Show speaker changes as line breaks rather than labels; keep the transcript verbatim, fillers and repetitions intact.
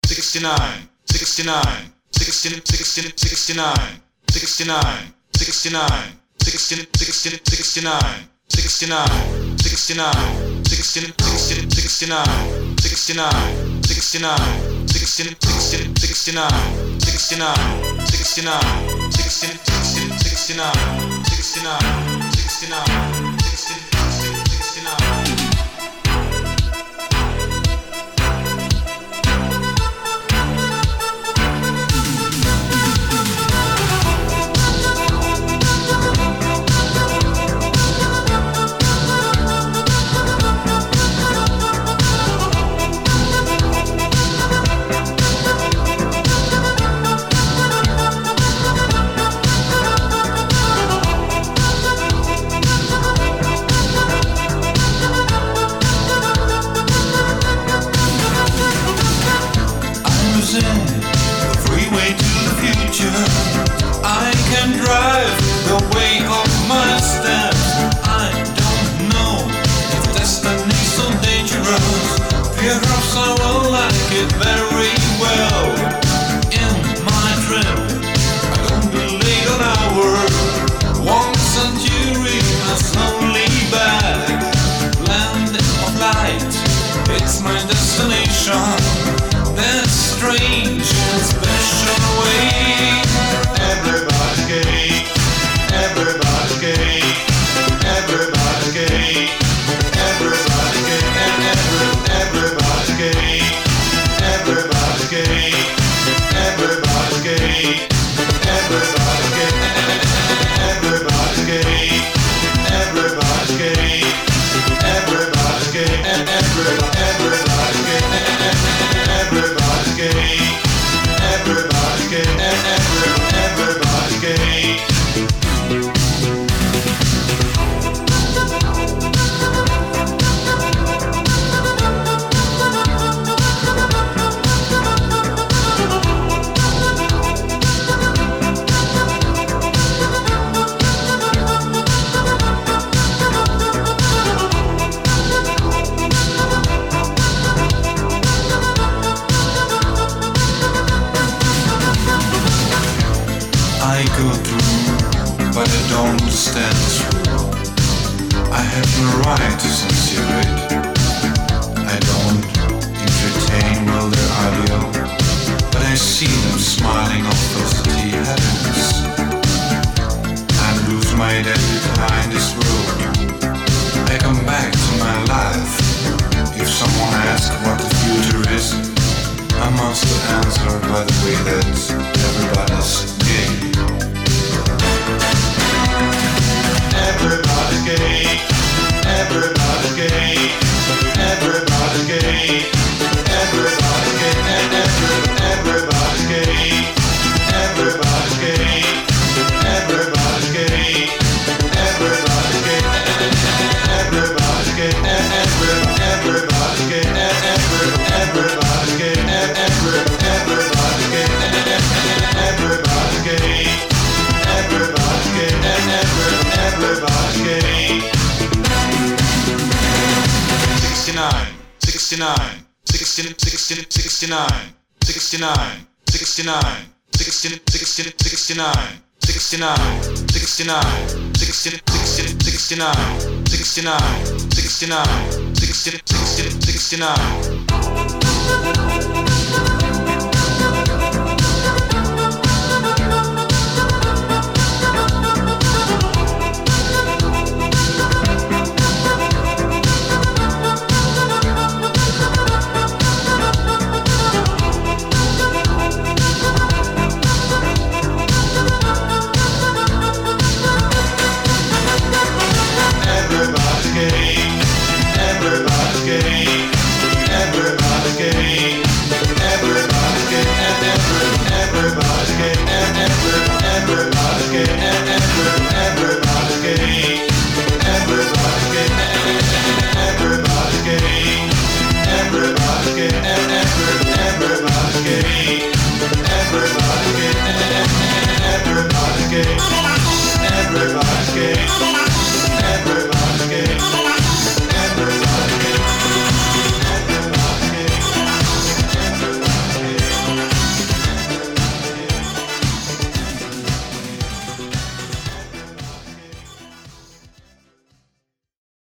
sixty-nine, sixty-nine, sixty, sixty, sixty-nine, sixty-nine, sixty-nine, sixty, sixty, sixty-nine, sixty-nine, sixty-nine, sixty, sixty, sixty-nine, sixty-nine, sixty-nine, sixty, sixty, sixty-nine, sixty-nine, sixty-nine, sixty, sixty, sixty-nine, sixty-nine, sixty-nine, sixty, sixty, sixty-nine.
I can drive the way of my steps. I don't know if destiny's so dangerous. Perhaps I will like it very well. In my trip, I don't be late an hour. One century, a slowly back. Land of light, it's my destination. That strange and special way.
Everybody's gay, everybody's gay, everybody's gay, everybody's gay, and every, everybody's gay, everybody's gay, everybody's gay, everybody's gay, everybody's gay, everybody's gay, everybody's gay, and every, everybody's gay, everybody's gay, everybody's gay, and every, everybody's gay.
I go through, but I don't stand through. I have no right to censor it. I don't entertain well their audio, but I see them smiling on felicity heavens. I lose my identity behind this road. I come back to my life. If someone asks what the future is, I must answer by the way that everybody's gay.
Everybody's gay, everybody's gay, everybody's gay, everybody's gay, and every, everybody's gay, everybody's gay, everybody's gay, everybody's gay, everybody's gay, and every, everybody's gay, and every, everybody's gay, and every, everybody's gay, everybody's gay, everybody's gay, and every, everybody's gay. Sixty-nine, sixty-nine, sixty, sixty, sixty-nine, sixty-nine, sixty-nine, sixty, sixty, sixty-nine, sixty-nine, sixty-nine, sixty, sixty, sixty-nine, sixty-nine, sixty-nine, sixty, sixty, sixty-nine.